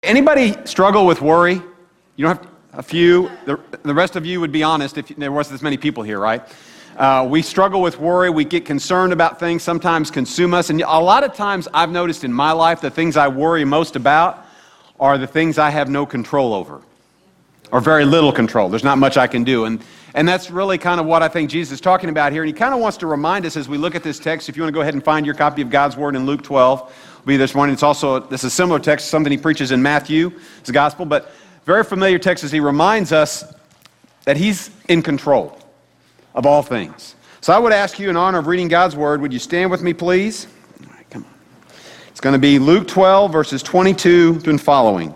Anybody struggle with worry? You don't have a few. The rest of you would be honest if there wasn't this many people here, right? We struggle with worry. We get concerned about things, sometimes consume us. And a lot of times I've noticed in my life the things I worry most about are the things I have no control over, or very little control. There's not much I can do. And that's really kind of what I think Jesus is talking about here. And he kind of wants to remind us as we look at this text. If you want to go ahead and find your copy of God's Word in Luke 12, it'll be this morning. This is a similar text, something he preaches in Matthew. It's the gospel, but very familiar text as he reminds us that he's in control of all things. So I would ask you, in honor of reading God's Word, would you stand with me, please? All right, come on. It's going to be Luke 12, verses 22 and following.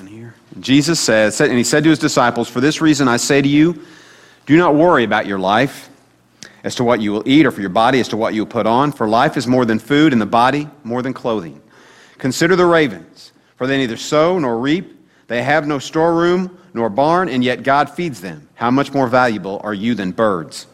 Jesus says, and he said to his disciples, "For this reason I say to you, do not worry about your life as to what you will eat, or for your body as to what you will put on. For life is more than food, and the body more than clothing. Consider the ravens, for they neither sow nor reap. They have no storeroom nor barn, and yet God feeds them. How much more valuable are you than birds?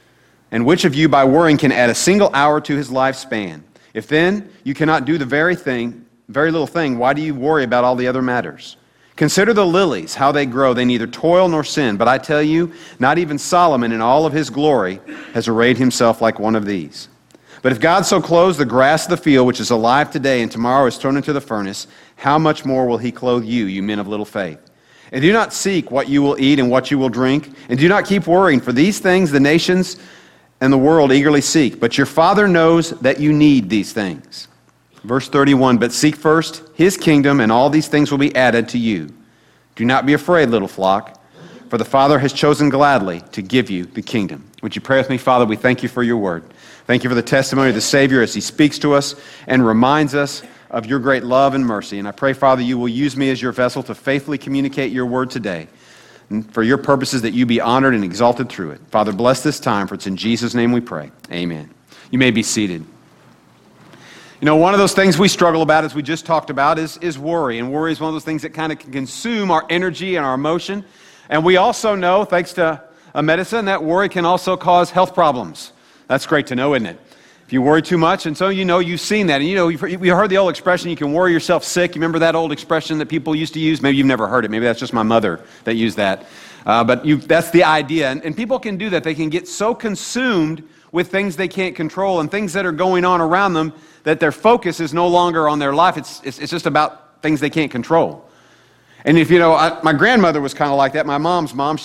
And which of you by worrying can add a single hour to his lifespan? If then you cannot do the very little thing, why do you worry about all the other matters? Consider the lilies, how they grow. They neither toil nor sin. But I tell you, not even Solomon in all of his glory has arrayed himself like one of these. But if God so clothes the grass of the field, which is alive today and tomorrow is thrown into the furnace, how much more will he clothe you, you men of little faith? And do not seek what you will eat and what you will drink, and do not keep worrying, for these things the nations and the world eagerly seek. But your Father knows that you need these things." Verse 31, "But seek first his kingdom, and all these things will be added to you. Do not be afraid, little flock, for the Father has chosen gladly to give you the kingdom." Would you pray with me? Father, we thank you for your word. Thank you for the testimony of the Savior as he speaks to us and reminds us of your great love and mercy. And I pray, Father, you will use me as your vessel to faithfully communicate your word today, and for your purposes that you be honored and exalted through it. Father, bless this time, for it's in Jesus' name we pray. Amen. You may be seated. You know, one of those things we struggle about, as we just talked about, is worry. And worry is one of those things that kind of can consume our energy and our emotion. And we also know, thanks to medicine, that worry can also cause health problems. That's great to know, isn't it? If you worry too much, and so you know, you've seen that. And you know, you've heard the old expression, you can worry yourself sick. You remember that old expression that people used to use? Maybe you've never heard it. Maybe that's just my mother that used that. But that's the idea. And people can do that. They can get so consumed with things they can't control and things that are going on around them that their focus is no longer on their life. It's just about things they can't control. And if you know, my grandmother was kind of like that. My mom's mom,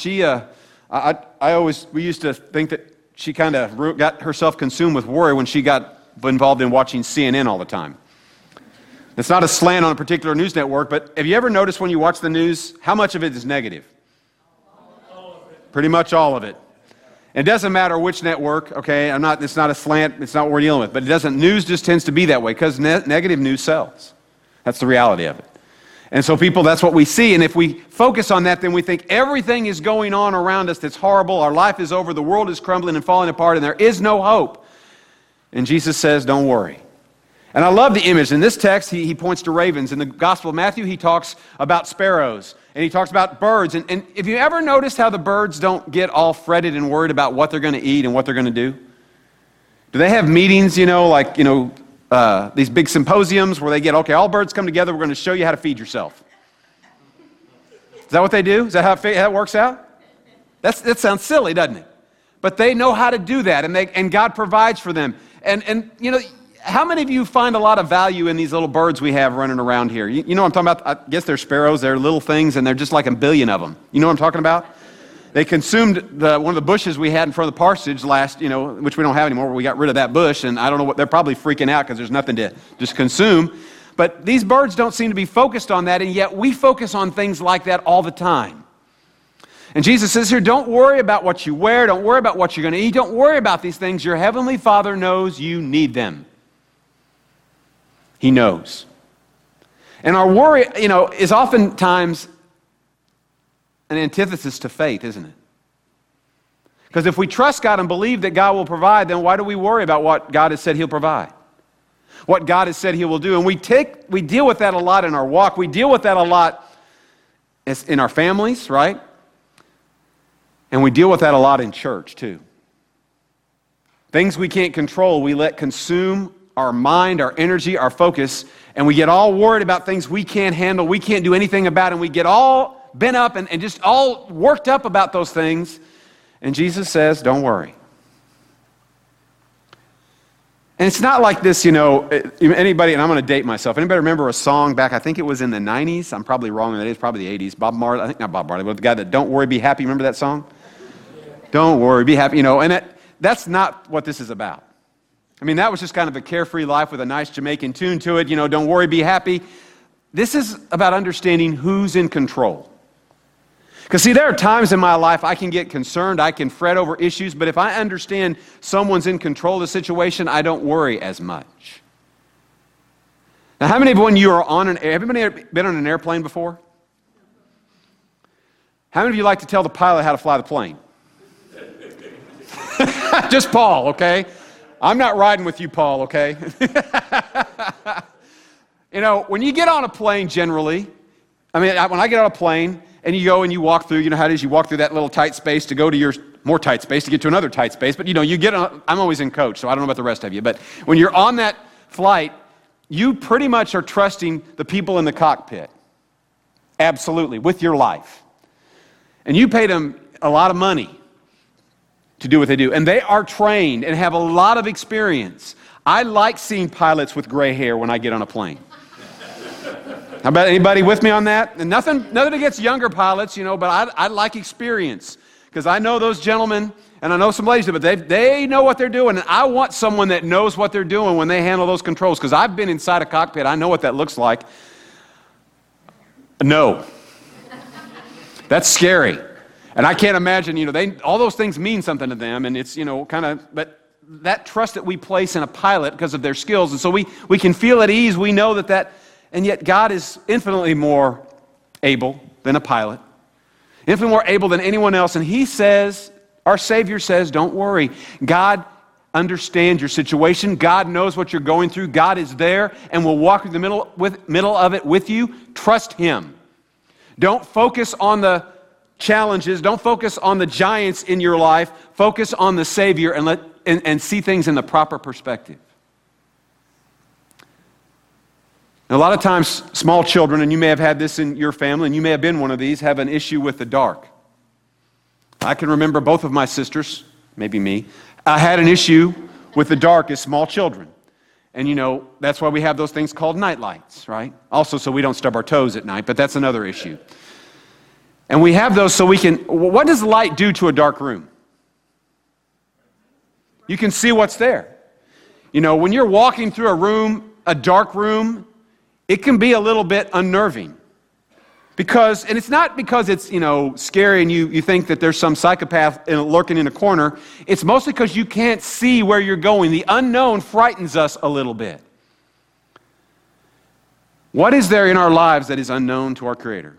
we used to think that she kind of got herself consumed with worry when she got involved in watching CNN all the time. It's not a slant on a particular news network, but have you ever noticed when you watch the news, how much of it is negative? All of it. Pretty much all of it. It doesn't matter which network, okay? It's not a slant, it's not what we're dealing with, but news just tends to be that way because negative news sells. That's the reality of it. And so people, that's what we see, and if we focus on that, then we think everything is going on around us that's horrible, our life is over, the world is crumbling and falling apart, and there is no hope. And Jesus says, don't worry. And I love the image. In this text, he points to ravens. In the Gospel of Matthew, he talks about sparrows, and he talks about birds. And if you ever noticed how the birds don't get all fretted and worried about what they're going to eat and what they're going to do? Do they have meetings, these big symposiums where they get, okay, all birds come together, we're going to show you how to feed yourself. Is that what they do? Is that how it works out? That sounds silly, doesn't it? But they know how to do that, and God provides for them. And you know, how many of you find a lot of value in these little birds we have running around here? You know what I'm talking about? I guess they're sparrows. They're little things, and they're just like a billion of them. You know what I'm talking about? They consumed one of the bushes we had in front of the parsonage which we don't have anymore. We got rid of that bush, and I don't know what, they're probably freaking out because there's nothing to just consume. But these birds don't seem to be focused on that, and yet we focus on things like that all the time. And Jesus says here, don't worry about what you wear. Don't worry about what you're going to eat. Don't worry about these things. Your heavenly Father knows you need them. He knows. And our worry, is oftentimes an antithesis to faith, isn't it? Because if we trust God and believe that God will provide, then why do we worry about what God has said He'll provide? What God has said He will do. And we deal with that a lot in our walk. We deal with that a lot in our families, right? And we deal with that a lot in church, too. Things we can't control, we let consume our mind, our energy, our focus, and we get all worried about things we can't handle, we can't do anything about, and we get all bent up and just all worked up about those things. And Jesus says, don't worry. And it's not like this, anybody, and I'm going to date myself. Anybody remember a song back, I think it was in the 90s? I'm probably wrong, and it is probably the 80s. Bob Marley, I think not Bob Marley, but the guy that Don't Worry, Be Happy. Remember that song? Don't worry, be happy. And that's not what this is about. I mean, that was just kind of a carefree life with a nice Jamaican tune to it. Don't worry, be happy. This is about understanding who's in control. Because see, there are times in my life I can get concerned, I can fret over issues, but if I understand someone's in control of the situation, I don't worry as much. Now, how many of you are have anybody been on an airplane before? How many of you like to tell the pilot how to fly the plane? Just Paul, okay? I'm not riding with you, Paul, okay? When you get on a plane generally, when I get on a plane and you go and you walk through, how it is, you walk through that little tight space to go to your more tight space to get to another tight space. But, you get on, I'm always in coach, so I don't know about the rest of you. But when you're on that flight, you pretty much are trusting the people in the cockpit. Absolutely, with your life. And you pay them a lot of money to do what they do. And they are trained and have a lot of experience. I like seeing pilots with gray hair when I get on a plane. How about anybody with me on that? And nothing against younger pilots, but I like experience. Because I know those gentlemen, and I know some ladies, but they know what they're doing. And I want someone that knows what they're doing when they handle those controls. Because I've been inside a cockpit. I know what that looks like. No. That's scary. And I can't imagine, all those things mean something to them, and it's, but that trust that we place in a pilot because of their skills, and so we can feel at ease, we know that, and yet God is infinitely more able than a pilot, infinitely more able than anyone else, and He says, our Savior says, don't worry. God understands your situation. God knows what you're going through. God is there and will walk through the middle of it with you. Trust Him. Don't focus on the challenges. Don't focus on the giants in your life. Focus on the Savior and see things in the proper perspective. And a lot of times, small children, and you may have had this in your family, and you may have been one of these, have an issue with the dark. I can remember both of my sisters, maybe me, I had an issue with the dark as small children. And that's why we have those things called night lights, right? Also so we don't stub our toes at night, but that's another issue. And we have those so we can, what does light do to a dark room? You can see what's there. When you're walking through a dark room, it can be a little bit unnerving. And it's not because it's, scary and you think that there's some psychopath lurking in a corner. It's mostly because you can't see where you're going. The unknown frightens us a little bit. What is there in our lives that is unknown to our Creator?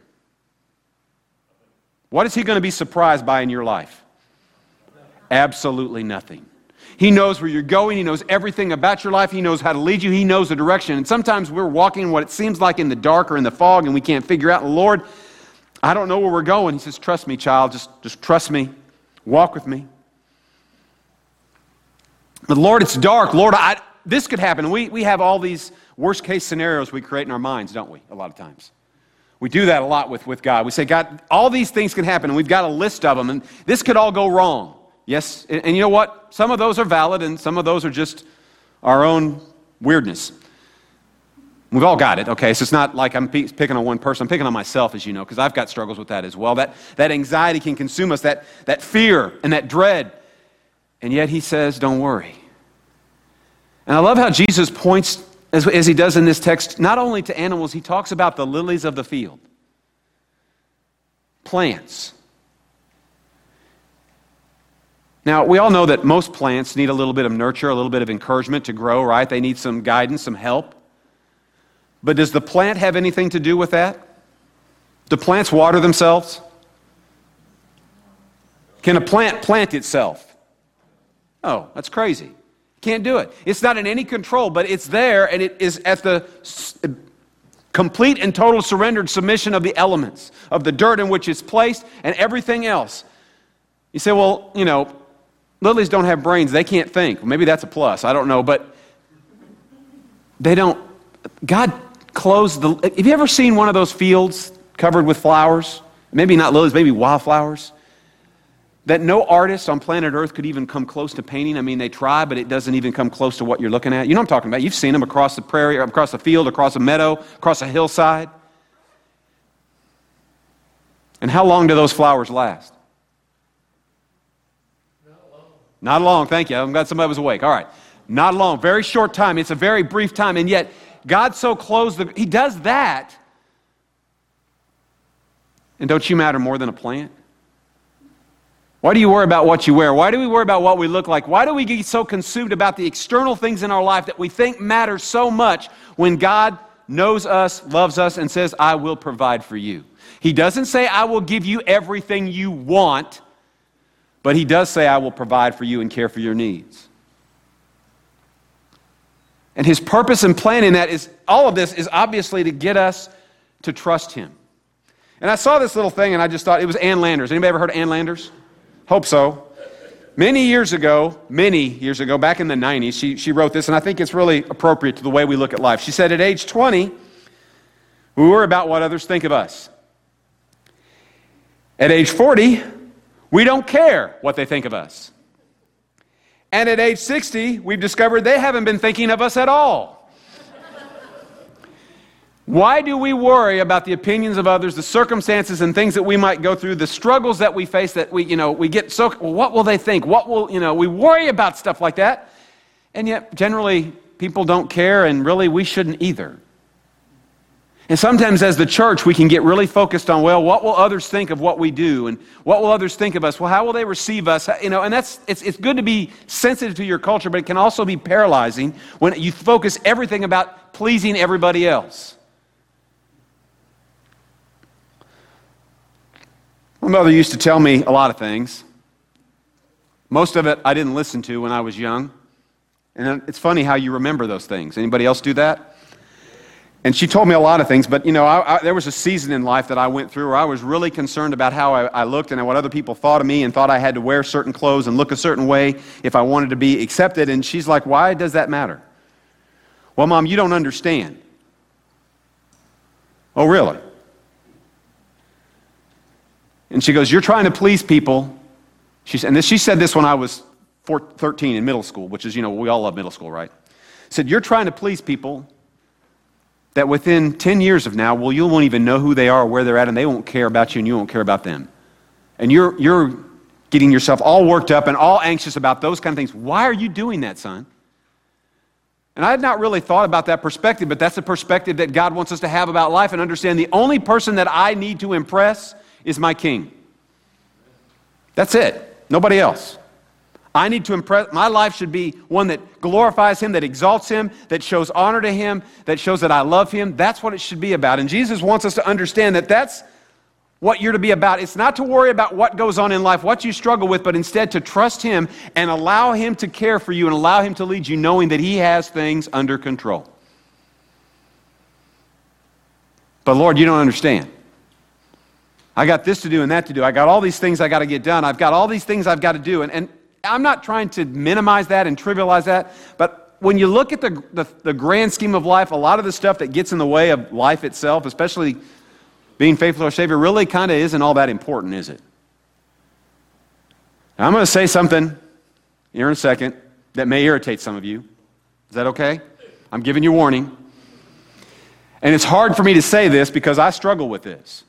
What is He going to be surprised by in your life? Absolutely nothing. He knows where you're going. He knows everything about your life. He knows how to lead you. He knows the direction. And sometimes we're walking what it seems like in the dark or in the fog, and we can't figure out, Lord, I don't know where we're going. He says, trust me, child. Just trust me. Walk with me. But Lord, it's dark. Lord, this could happen. We have all these worst case scenarios we create in our minds, don't we, a lot of times? We do that a lot with God. We say, God, all these things can happen, and we've got a list of them, and this could all go wrong. Yes, and you know what? Some of those are valid, and some of those are just our own weirdness. We've all got it, okay? So it's not like I'm picking on one person. I'm picking on myself, as you know, because I've got struggles with that as well. That anxiety can consume us, that fear and that dread. And yet He says, don't worry. And I love how Jesus points, as He does in this text, not only to animals, He talks about the lilies of the field. Plants. Now, we all know that most plants need a little bit of nurture, a little bit of encouragement to grow, right? They need some guidance, some help. But does the plant have anything to do with that? Do plants water themselves? Can a plant plant itself? Oh, that's crazy. Can't do it. It's not in any control, but it's there, and it is at the complete and total surrendered submission of the elements, of the dirt in which it's placed, and everything else. You say, well, lilies don't have brains. They can't think. Well, maybe that's a plus. I don't know. But they don't, God closed the, have you ever seen one of those fields covered with flowers? Maybe not lilies, maybe wildflowers, that no artist on planet Earth could even come close to painting. I mean, they try, but it doesn't even come close to what you're looking at. You know what I'm talking about. You've seen them across the prairie, across the field, across a meadow, across a hillside. And how long do those flowers last? Not long, thank you. I'm glad somebody was awake. All right. Not long, very short time. It's a very brief time, and yet God so closed He does that. And don't you matter more than a plant? Why do you worry about what you wear? Why do we worry about what we look like? Why do we get so consumed about the external things in our life that we think matter so much when God knows us, loves us, and says, I will provide for you? He doesn't say, I will give you everything you want, but He does say, I will provide for you and care for your needs. And His purpose and plan in that is, all of this is obviously to get us to trust Him. And I saw this little thing and I just thought, it was Ann Landers. Anybody ever heard of Ann Landers? Hope so. Many years ago, back in the 90s, she wrote this, and I think it's really appropriate to the way we look at life. She said, at age 20, we worry about what others think of us. At age 40, we don't care what they think of us. And at age 60, we've discovered they haven't been thinking of us at all. Why do we worry about the opinions of others, the circumstances and things that we might go through, the struggles that we face that we get so, well, what will they think? What will, we worry about stuff like that. And yet, generally, people don't care, and really, we shouldn't either. And sometimes as the church, we can get really focused on, well, what will others think of what we do? And what will others think of us? Well, how will they receive us? And it's good to be sensitive to your culture, but it can also be paralyzing when you focus everything about pleasing everybody else. My mother used to tell me a lot of things. Most of it I didn't listen to when I was young. And it's funny how you remember those things. Anybody else do that? And she told me a lot of things, but there was a season in life that I went through where I was really concerned about how I looked and what other people thought of me, and thought I had to wear certain clothes and look a certain way if I wanted to be accepted. And she's like, why does that matter? Well, Mom, you don't understand. Oh, really? And she goes, you're trying to please people. She said this when I was 13 in middle school, which is, we all love middle school, right? Said, you're trying to please people that within 10 years of now, well, you won't even know who they are or where they're at, and they won't care about you and you won't care about them. And you're getting yourself all worked up and all anxious about those kind of things. Why are you doing that, son? And I had not really thought about that perspective, but that's a perspective that God wants us to have about life, and understand the only person that I need to impress is my King. That's it. Nobody else. I need to impress. My life should be one that glorifies Him, that exalts Him, that shows honor to Him, that shows that I love Him. That's what it should be about. And Jesus wants us to understand that that's what you're to be about. It's not to worry about what goes on in life, what you struggle with, but instead to trust Him and allow Him to care for you and allow Him to lead you, knowing that He has things under control. But Lord, you don't understand. I got this to do and that to do. I got all these things I got to get done. I've got all these things I've got to do. And I'm not trying to minimize that and trivialize that, but when you look at the grand scheme of life, a lot of the stuff that gets in the way of life itself, especially being faithful to our Savior, really kind of isn't all that important, is it? Now, I'm going to say something here in a second that may irritate some of you. Is that okay? I'm giving you warning. And it's hard for me to say this because I struggle with this.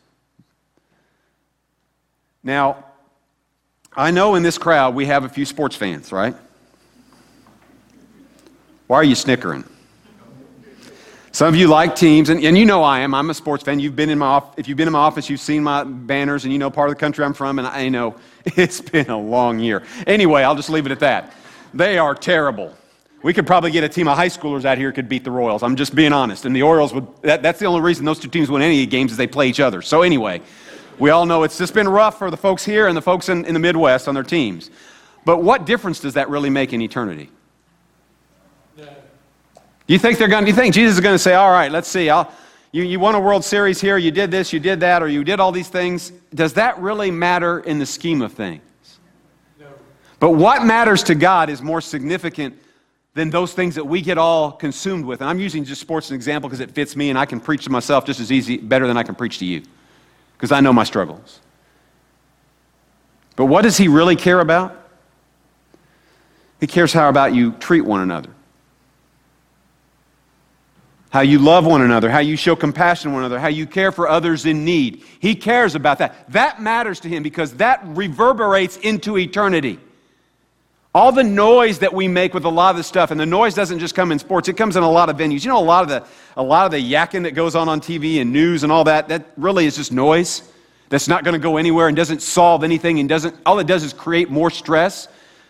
Now, I know in this crowd we have a few sports fans, right? Why are you snickering? Some of you like teams, and you know I am. I'm a sports fan. If you've been in my office, you've seen my banners, and you know part of the country I'm from, and I know it's been a long year. Anyway, I'll just leave it at that. They are terrible. We could probably get a team of high schoolers out here who could beat the Royals. I'm just being honest. And the Orioles that's the only reason those two teams win any games is they play each other. So anyway, we all know it's just been rough for the folks here and the folks in the Midwest on their teams. But what difference does that really make in eternity? Do you think Jesus is going to say, all right, let's see, you won a World Series here, you did this, you did that, or you did all these things? Does that really matter in the scheme of things? No. But what matters to God is more significant than those things that we get all consumed with. And I'm using just sports as an example because it fits me and I can preach to myself just as easy, better than I can preach to you because I know my struggles. But what does he really care about? He cares how about you treat one another. How you love one another, how you show compassion to one another, how you care for others in need. He cares about that. That matters to him because that reverberates into eternity. All the noise that we make with a lot of this stuff, and the noise doesn't just come in sports, it comes in a lot of venues. You know, a lot of the yakking that goes on TV and news and all that, that really is just noise that's not going to go anywhere and doesn't solve anything and all it does is create more stress.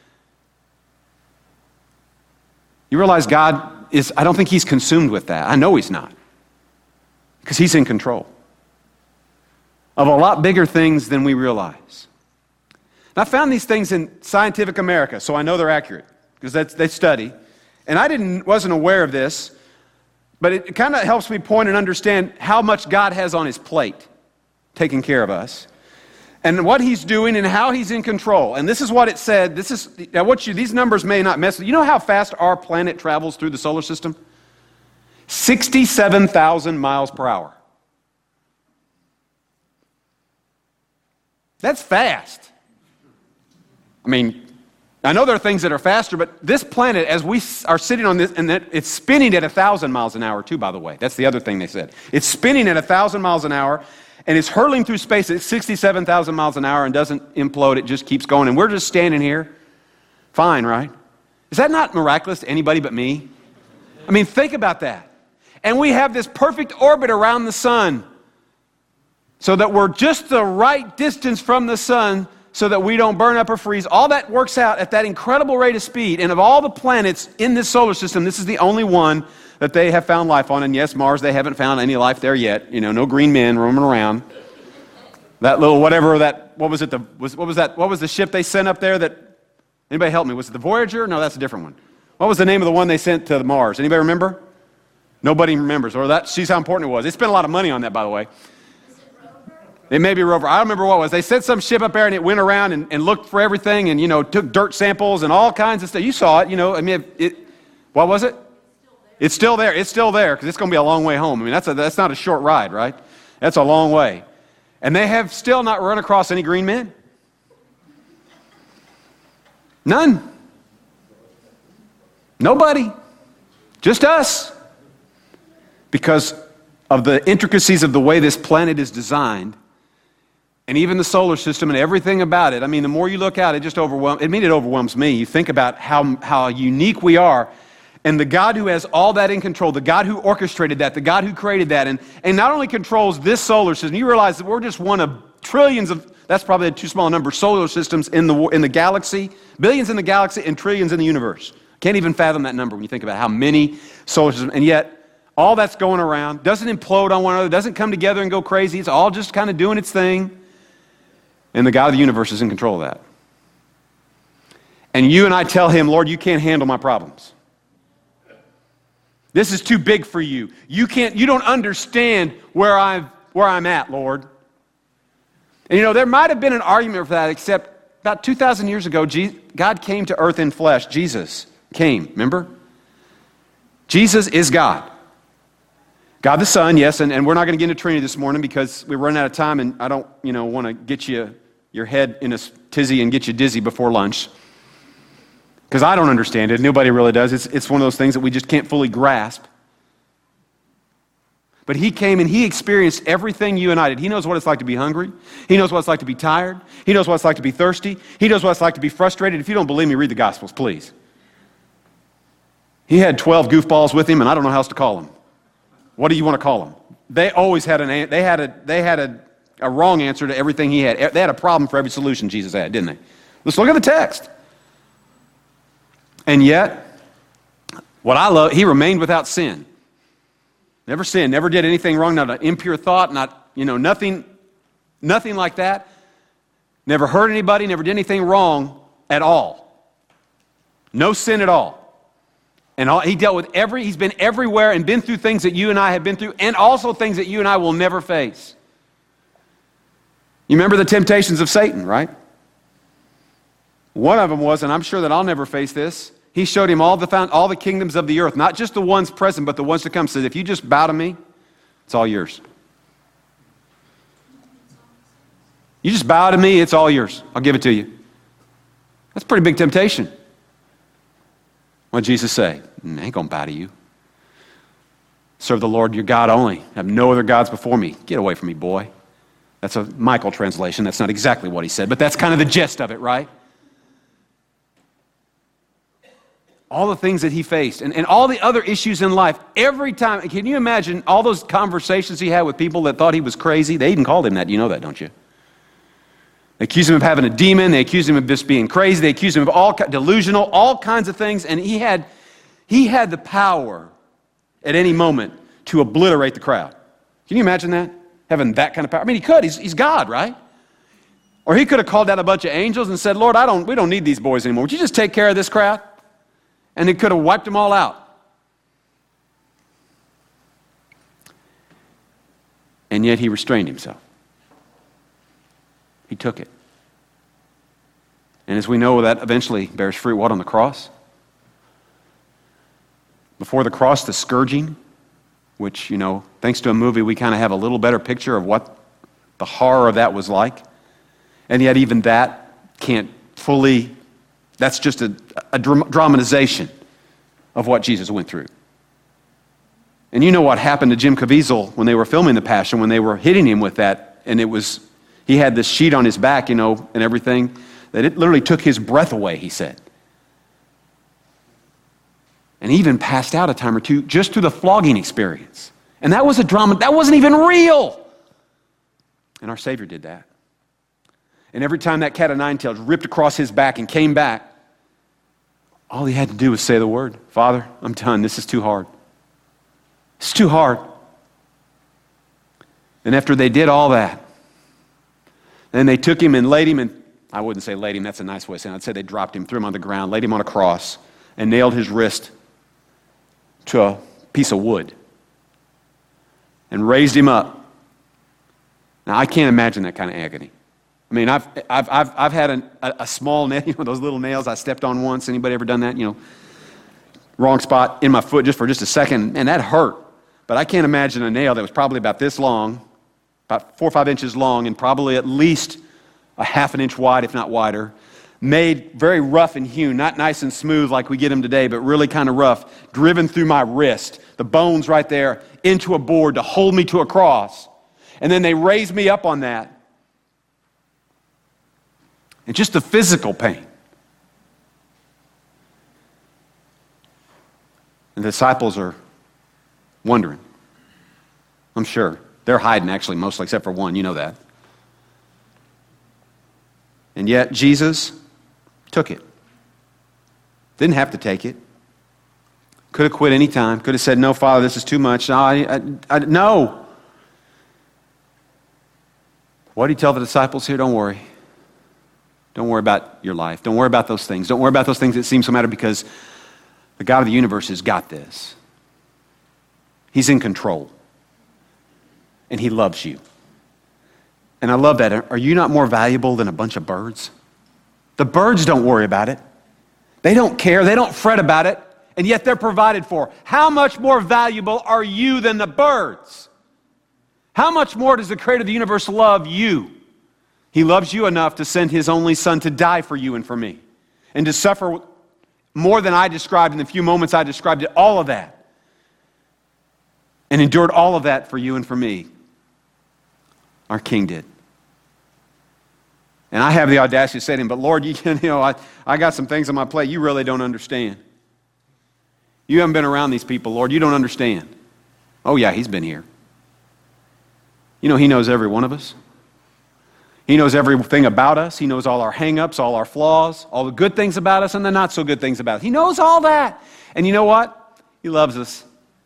You realize I don't think he's consumed with that. I know he's not. Because he's in control of a lot bigger things than we realize. And I found these things in Scientific America, so I know they're accurate, because they study. And I wasn't aware of this, but it kind of helps me point and understand how much God has on his plate, taking care of us, and what he's doing and how he's in control. And this is what it said. These numbers may not mess with you. You know how fast our planet travels through the solar system? 67,000 miles per hour. That's fast. I mean, I know there are things that are faster, but this planet, as we are sitting on this, and it's spinning at 1,000 miles an hour too, by the way. That's the other thing they said. It's spinning at 1,000 miles an hour, and it's hurtling through space at 67,000 miles an hour and doesn't implode. It just keeps going, and we're just standing here. Fine, right? Is that not miraculous to anybody but me? I mean, think about that. And we have this perfect orbit around the sun so that we're just the right distance from the sun so that we don't burn up or freeze. All that works out at that incredible rate of speed. And of all the planets in this solar system, this is the only one that they have found life on. And yes, Mars, they haven't found any life there yet. You know, no green men roaming around. That little whatever that, what was the ship they sent up there that, anybody help me? Was it the Voyager? No, that's a different one. What was the name of the one they sent to Mars? Anybody remember? Nobody remembers. Or sees how important it was. They spent a lot of money on that, by the way. It may be Rover. I don't remember what it was. They sent some ship up there and it went around and looked for everything and, took dirt samples and all kinds of stuff. You saw it, I mean, what was it? It's still there. It's still there because it's going to be a long way home. I mean, that's not a short ride, right? That's a long way. And they have still not run across any green men. None. Nobody. Just us. Because of the intricacies of the way this planet is designed, and even the solar system and everything about it. I mean, the more you look out, it overwhelms me. You think about how unique we are. And the God who has all that in control, the God who orchestrated that, the God who created that, and not only controls this solar system, you realize that we're just one of trillions of, that's probably a too small a number, solar systems in the galaxy, billions in the galaxy and trillions in the universe. Can't even fathom that number when you think about how many solar systems, and yet all that's going around, doesn't implode on one another, doesn't come together and go crazy, it's all just kind of doing its thing. And the God of the universe is in control of that. And you and I tell him, Lord, you can't handle my problems. This is too big for you. You don't understand where I'm at, Lord. And there might have been an argument for that, except about 2,000 years ago, God came to earth in flesh. Jesus came, remember? Jesus is God. God the Son, yes, and we're not going to get into Trinity this morning because we're running out of time, and I don't, want to get your head in a tizzy and get you dizzy before lunch. Because I don't understand it. Nobody really does. It's one of those things that we just can't fully grasp. But he came and he experienced everything you and I did. He knows what it's like to be hungry. He knows what it's like to be tired. He knows what it's like to be thirsty. He knows what it's like to be frustrated. If you don't believe me, read the Gospels, please. He had 12 goofballs with him, and I don't know how else to call them. What do you want to call them? They always had a wrong answer to everything he had. They had a problem for every solution Jesus had, didn't they? Let's look at the text. And yet, what I love, he remained without sin. Never sinned, never did anything wrong, not an impure thought, nothing like that. Never hurt anybody, never did anything wrong at all. No sin at all. And he dealt with he's been everywhere and been through things that you and I have been through, and also things that you and I will never face. You remember the temptations of Satan, right? One of them was, and I'm sure that I'll never face this, He showed him all the kingdoms of the earth, not just the ones present, but the ones to come. Said, if you just bow to me, it's all yours. You just bow to me, it's all yours. I'll give it to you. That's a pretty big temptation. What did Jesus say? I ain't going to bow to you. Serve the Lord your God only. Have no other gods before me. Get away from me, boy. That's a Michael translation. That's not exactly what he said, but that's kind of the gist of it, right? All the things that he faced and all the other issues in life, every time. Can you imagine all those conversations he had with people that thought he was crazy? They even called him that. You know that, don't you? They accused him of having a demon. They accused him of just being crazy. They accused him of delusional, all kinds of things. And he had the power at any moment to obliterate the crowd. Can you imagine that? Having that kind of power. I mean, he could. He's God, right? Or he could have called out a bunch of angels and said, Lord, we don't need these boys anymore. Would you just take care of this crowd? And he could have wiped them all out. And yet he restrained himself. He took it. And as we know, that eventually bears fruit, what, on the cross? Before the cross, the scourging, which, thanks to a movie, we kind of have a little better picture of what the horror of that was like. And yet even that can't fully, that's just a dramatization of what Jesus went through. And you know what happened to Jim Caviezel when they were filming The Passion, when they were hitting him with that, and he had this sheet on his back, and everything, that it literally took his breath away, he said. And he even passed out a time or two just through the flogging experience. And that was a drama, that wasn't even real. And our Savior did that. And every time that cat of nine tails ripped across his back and came back, all he had to do was say the word, Father, I'm done, this is too hard. It's too hard. And after they did all that, then they took him and laid him, and I wouldn't say laid him, that's a nice way of saying it. I'd say they dropped him, threw him on the ground, laid him on a cross, and nailed his wrist to a piece of wood and raised him up. Now, I can't imagine that kind of agony. I mean, I've had a small nail, those little nails I stepped on once. Anybody ever done that? Wrong spot in my foot just for a second, and that hurt. But I can't imagine a nail that was probably about this long, about 4 or 5 inches long, and probably at least a half an inch wide, if not wider, made very rough and hewn, not nice and smooth like we get them today, but really kind of rough, driven through my wrist, the bones right there, into a board to hold me to a cross. And then they raised me up on that. And just the physical pain. And the disciples are wondering. I'm sure. They're hiding, actually, mostly, except for one. You know that. And yet, Jesus took it. Didn't have to take it. Could have quit any time. Could have said, no, Father, this is too much. No. What did he tell the disciples here? Don't worry. Don't worry about your life. Don't worry about those things. Don't worry about those things that seem so matter, because the God of the universe has got this. He's in control. And he loves you. And I love that. Are you not more valuable than a bunch of birds? The birds don't worry about it. They don't care. They don't fret about it. And yet they're provided for. How much more valuable are you than the birds? How much more does the Creator of the universe love you? He loves you enough to send his only Son to die for you and for me. And to suffer more than I described in the few moments I described it, all of that. And endured all of that for you and for me. Our King did. And I have the audacity to say to him, but Lord, I got some things on my plate you really don't understand. You haven't been around these people, Lord. You don't understand. Oh yeah, he's been here. He knows every one of us. He knows everything about us. He knows all our hang-ups, all our flaws, all the good things about us and the not so good things about us. He knows all that. And you know what? He loves us.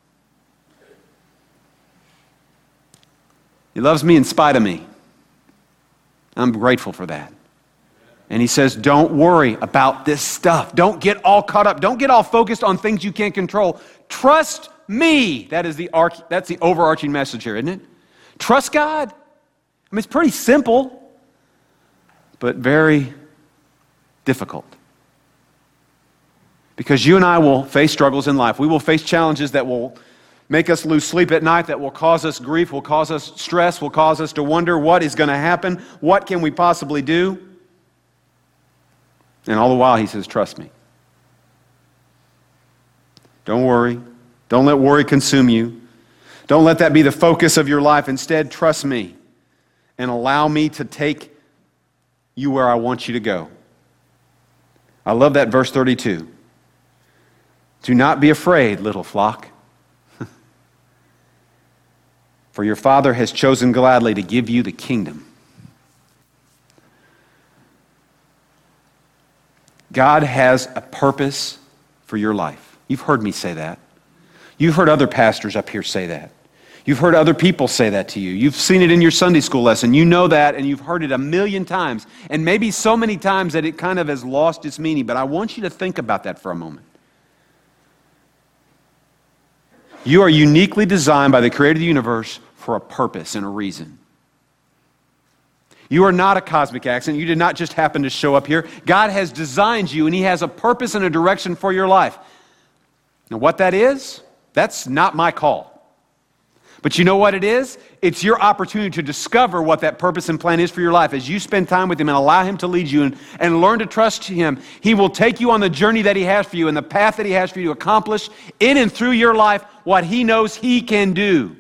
He loves me in spite of me. I'm grateful for that. And he says, don't worry about this stuff. Don't get all caught up. Don't get all focused on things you can't control. Trust me. That's the overarching message here, isn't it? Trust God. I mean, it's pretty simple, but very difficult. Because you and I will face struggles in life. We will face challenges that will make us lose sleep at night, that will cause us grief, will cause us stress, will cause us to wonder what is going to happen, what can we possibly do? And all the while he says, trust me. Don't worry. Don't let worry consume you. Don't let that be the focus of your life. Instead, trust me and allow me to take you where I want you to go. I love that verse 32. Do not be afraid, little flock, for your Father has chosen gladly to give you the kingdom. God has a purpose for your life. You've heard me say that. You've heard other pastors up here say that. You've heard other people say that to you. You've seen it in your Sunday school lesson. You know that, and you've heard it a million times, and maybe so many times that it kind of has lost its meaning. But I want you to think about that for a moment. You are uniquely designed by the Creator of the universe for a purpose and a reason. You are not a cosmic accident. You did not just happen to show up here. God has designed you, and He has a purpose and a direction for your life. Now, what that is, that's not my call. But you know what it is? It's your opportunity to discover what that purpose and plan is for your life. As you spend time with Him and allow Him to lead you and learn to trust Him, He will take you on the journey that He has for you and the path that He has for you to accomplish in and through your life what He knows He can do.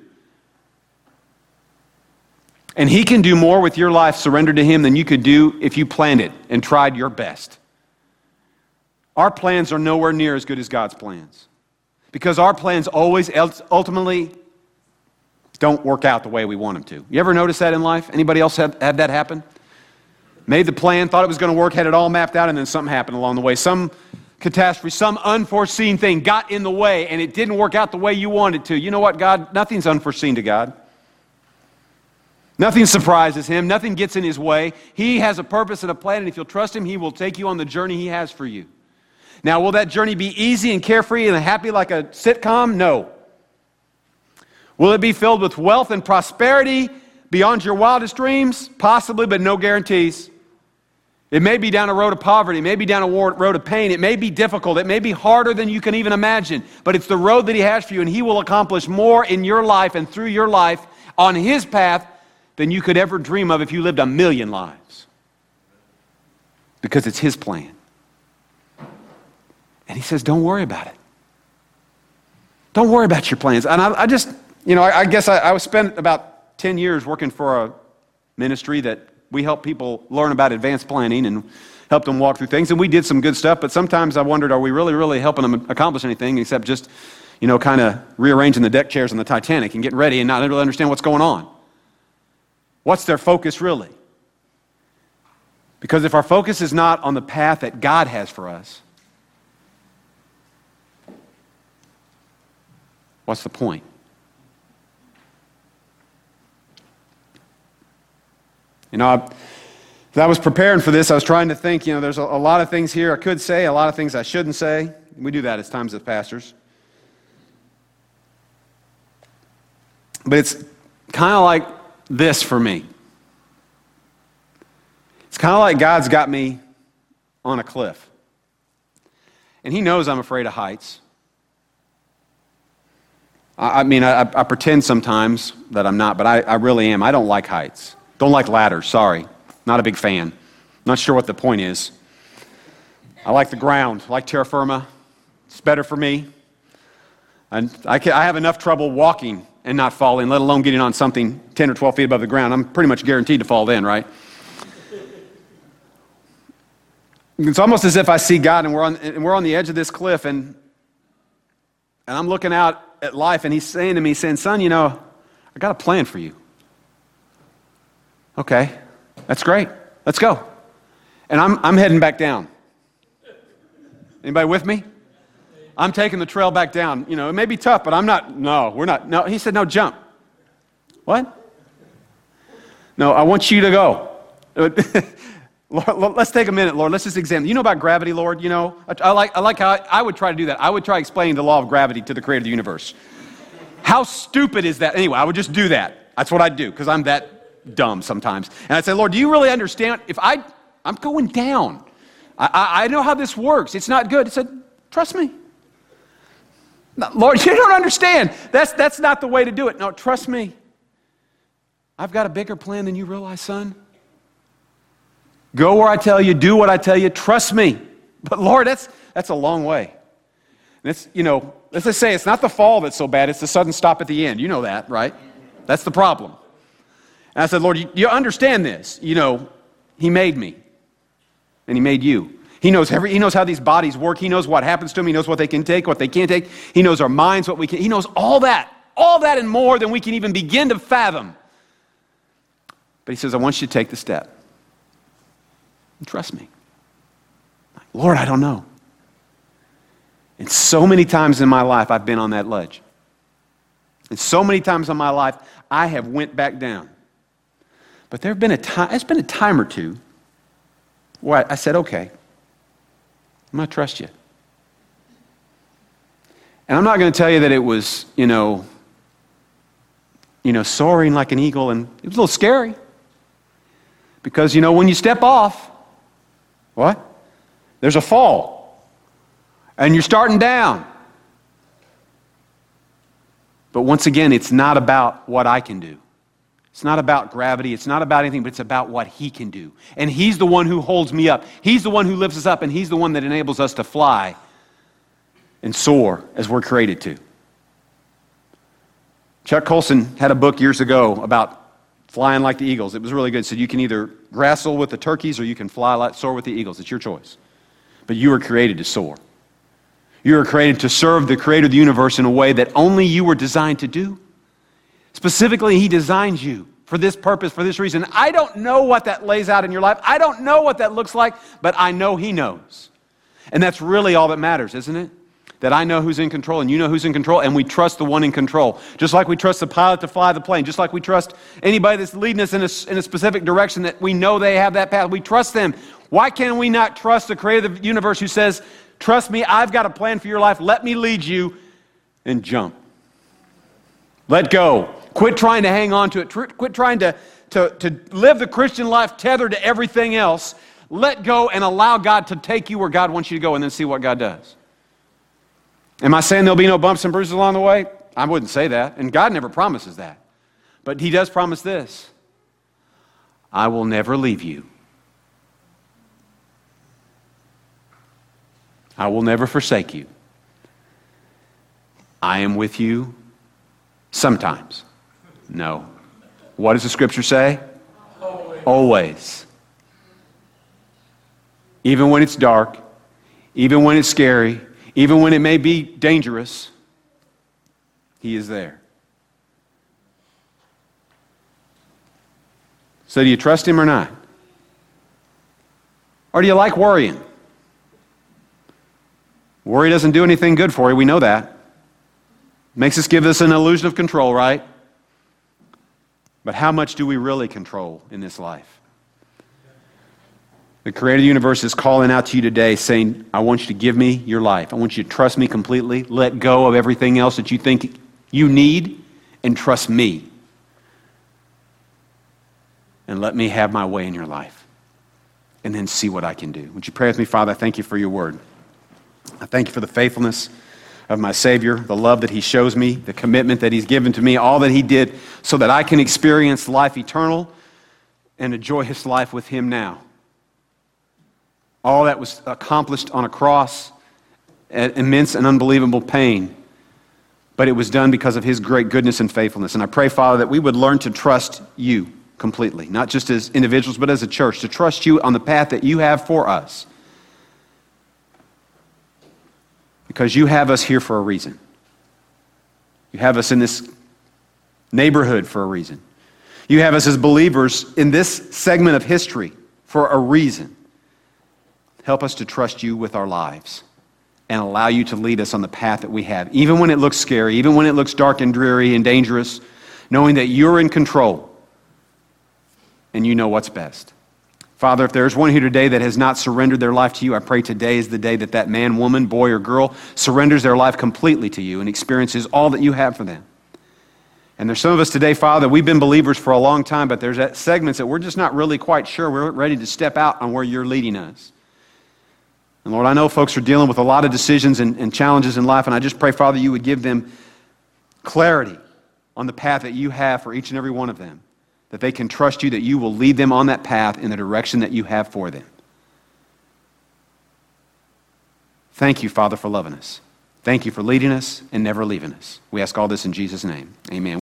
And He can do more with your life surrendered to Him than you could do if you planned it and tried your best. Our plans are nowhere near as good as God's plans. Because our plans always ultimately don't work out the way we want them to. You ever notice that in life? Anybody else had that happen? Made the plan, thought it was going to work, had it all mapped out, and then something happened along the way. Some catastrophe, some unforeseen thing got in the way, and it didn't work out the way you wanted it to. You know what, God? Nothing's unforeseen to God. Nothing surprises Him. Nothing gets in His way. He has a purpose and a plan, and if you'll trust Him, He will take you on the journey He has for you. Now, will that journey be easy and carefree and happy like a sitcom? No. Will it be filled with wealth and prosperity beyond your wildest dreams? Possibly, but no guarantees. It may be down a road of poverty. It may be down a road of pain. It may be difficult. It may be harder than you can even imagine. But it's the road that He has for you, and He will accomplish more in your life and through your life on His path than you could ever dream of if you lived 1,000,000 lives. Because it's His plan. And He says, don't worry about it. Don't worry about your plans. And I just, I guess I spent about 10 years working for a ministry that we help people learn about advanced planning and help them walk through things. And we did some good stuff, but sometimes I wondered, are we really helping them accomplish anything except just, kind of rearranging the deck chairs on the Titanic and getting ready and not really understand what's going on? What's their focus really? Because if our focus is not on the path that God has for us, what's the point? As I was preparing for this, I was trying to think, there's a lot of things here I could say, a lot of things I shouldn't say. We do that at times as pastors. But it's kind of like this for me. It's kind of like God's got me on a cliff. And He knows I'm afraid of heights. I pretend sometimes that I'm not, but I really am. I don't like heights. Don't like ladders, sorry. Not a big fan. Not sure what the point is. I like the ground. I like terra firma. It's better for me. And I have enough trouble walking and not falling, let alone getting on something 10 or 12 feet above the ground. I'm pretty much guaranteed to fall then, right? It's almost as if I see God and we're on the edge of this cliff and I'm looking out at life and He's saying to me, son, I got a plan for you. Okay, that's great. Let's go. And I'm heading back down. Anybody with me? I'm taking the trail back down. It may be tough, but I'm not. No, we're not. No, He said, no, jump. What? No, I want you to go. Lord, let's take a minute, Lord. Let's just examine. You know about gravity, Lord? I like how I would try to do that. I would try explaining the law of gravity to the Creator of the universe. How stupid is that? Anyway, I would just do that. That's what I'd do because I'm that dumb sometimes. And I'd say, Lord, do you really understand? I'm going down. I know how this works. It's not good. He said, Trust me. No, Lord, you don't understand. That's not the way to do it. No, trust me. I've got a bigger plan than you realize, son. Go where I tell you, do what I tell you, trust me. But Lord, that's a long way. And it's, let's just say it's not the fall that's so bad, it's the sudden stop at the end. You know that, right? That's the problem. And I said, Lord, you understand this. He made me. And he made you. He knows how these bodies work. He knows what happens to them. He knows what they can take, what they can't take. He knows our minds, what we can. He knows all that and more than we can even begin to fathom. But he says, I want you to take the step. And trust me. Lord, I don't know. And so many times in my life, I've been on that ledge. And so many times in my life, I have went back down. But it's been a time or two where I said, okay, I'm going to trust you. And I'm not going to tell you that it was, soaring like an eagle, and it was a little scary. Because, when you step off, what? There's a fall. And you're starting down. But once again, it's not about what I can do. It's not about gravity. It's not about anything, but it's about what he can do. And he's the one who holds me up. He's the one who lifts us up, and he's the one that enables us to fly and soar as we're created to. Chuck Colson had a book years ago about flying like the eagles. It was really good. It said you can either wrestle with the turkeys or you can soar with the eagles. It's your choice. But you were created to soar. You were created to serve the creator of the universe in a way that only you were designed to do. Specifically, he designed you for this purpose, for this reason. I don't know what that lays out in your life. I don't know what that looks like, but I know he knows. And that's really all that matters, isn't it? That I know who's in control and you know who's in control, and we trust the one in control. Just like we trust the pilot to fly the plane, just like we trust anybody that's leading us in a specific direction that we know they have that path. We trust them. Why can we not trust the creator of the universe who says, trust me, I've got a plan for your life. Let me lead you, and jump. Let go. Quit trying to hang on to it. Quit trying to live the Christian life tethered to everything else. Let go and allow God to take you where God wants you to go, and then see what God does. Am I saying there'll be no bumps and bruises along the way? I wouldn't say that, and God never promises that. But he does promise this. I will never leave you. I will never forsake you. I am with you sometimes. No. What does the scripture say? Always. Even when it's dark, even when it's scary, even when it may be dangerous, he is there. So do you trust him or not? Or do you like worrying? Worry doesn't do anything good for you. We know that. Makes us give us an illusion of control, right? But how much do we really control in this life? The creator of the universe is calling out to you today saying, I want you to give me your life. I want you to trust me completely. Let go of everything else that you think you need and trust me. And let me have my way in your life. And then see what I can do. Would you pray with me, Father? I thank you for your word. I thank you for the faithfulness of my Savior, the love that he shows me, the commitment that he's given to me, all that he did so that I can experience life eternal and enjoy his life with him now. All that was accomplished on a cross at immense and unbelievable pain, but it was done because of his great goodness and faithfulness. And I pray, Father, that we would learn to trust you completely, not just as individuals, but as a church, to trust you on the path that you have for us. Because you have us here for a reason. You have us in this neighborhood for a reason. You have us as believers in this segment of history for a reason. Help us to trust you with our lives and allow you to lead us on the path that we have, even when it looks scary, even when it looks dark and dreary and dangerous, knowing that you're in control and you know what's best. Father, if there's one here today that has not surrendered their life to you, I pray today is the day that that man, woman, boy, or girl surrenders their life completely to you and experiences all that you have for them. And there's some of us today, Father, we've been believers for a long time, but there's segments that we're just not really quite sure we're ready to step out on where you're leading us. And Lord, I know folks are dealing with a lot of decisions and challenges in life, and I just pray, Father, you would give them clarity on the path that you have for each and every one of them, that they can trust you, that you will lead them on that path in the direction that you have for them. Thank you, Father, for loving us. Thank you for leading us and never leaving us. We ask all this in Jesus' name. Amen.